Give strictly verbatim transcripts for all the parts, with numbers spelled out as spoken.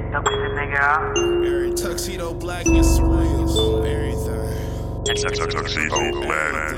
that, don't piss a nigga off. Every tuxedo black and surreal on everything. Tuxedo black.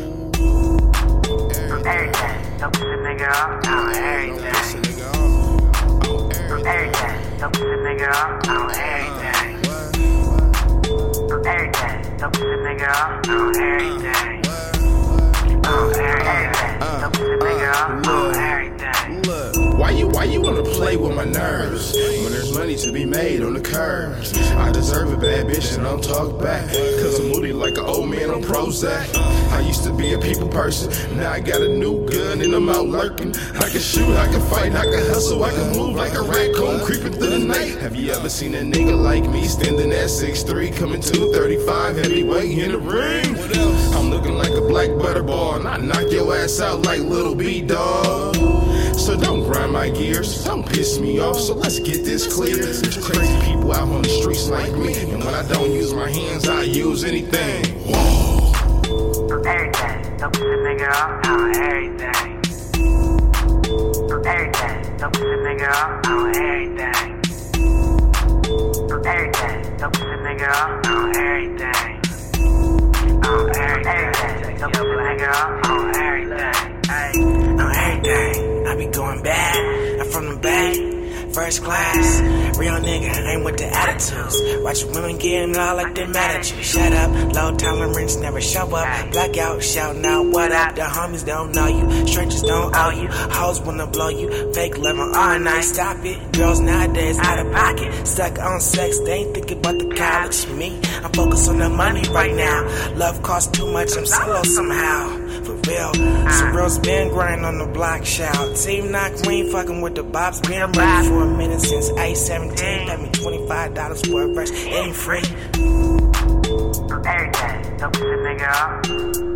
Everything, don't piss a nigga off. On everything. Everything, don't piss a nigga off. On everything. Everything, don't piss a nigga off. On everything. On everything, don't piss a nigga off. On everything. Look, why you, why you wanna play with my nerves when there's money to be made on the curb? I deserve a bad bitch and don't talk back, cause I'm moody like an old man on Prozac. I used to be a people person, now I got a new gun and I'm out lurking. I can shoot, I can fight, I can hustle, I can move like a raccoon creeping through the night. Have you ever seen a nigga like me standing at six three, coming two thirty-five, heavyweight in the ring? I'm looking like a black butterball and I knock your ass out like Little B, dog. So don't grind my gears, don't piss me off, so let's get this clear. There's crazy people out on the streets like me, and when I don't use my hands, I use anything. Whoa. Everything, don't piss a nigga off. On everything. Everything, don't piss a nigga off. On everything. Everything, don't piss a nigga off. On everything. On everything, don't piss a nigga off. On everything. On everything, I be going bad. I'm from the Bay, first class. Real nigga, ain't with the attitudes. Watch women getting all like they mad at you. Shut up, low tolerance, never show up. Blackout, shouting out, what up? The homies don't know you, strangers don't owe you. Hoes wanna blow you, fake loving all night. Stop it, girls nowadays out of pocket. Stuck on sex, they ain't thinking about the college. Me, I'm focused on the money right now. Love costs too much, I'm solo somehow. For real, Surreal's been grinding on the block, shout. Team Knock, we ain't fucking with the Bobs. Been ready for a minute since eight seventeen. Pay me twenty-five dollars for a verse, it ain't free. Everything, don't piss a nigga off.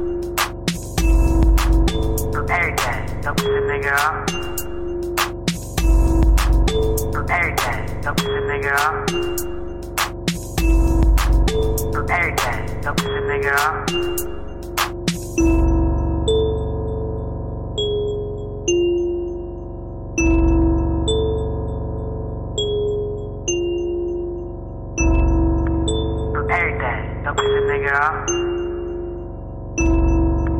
Everything, don't piss a nigga off. Everything, don't piss a nigga off. Everything, don't piss a nigga off. Everything, don't piss a nigga off.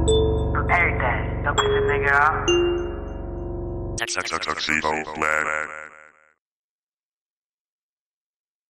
Everything, don't piss a nigga off. Tuxedo black.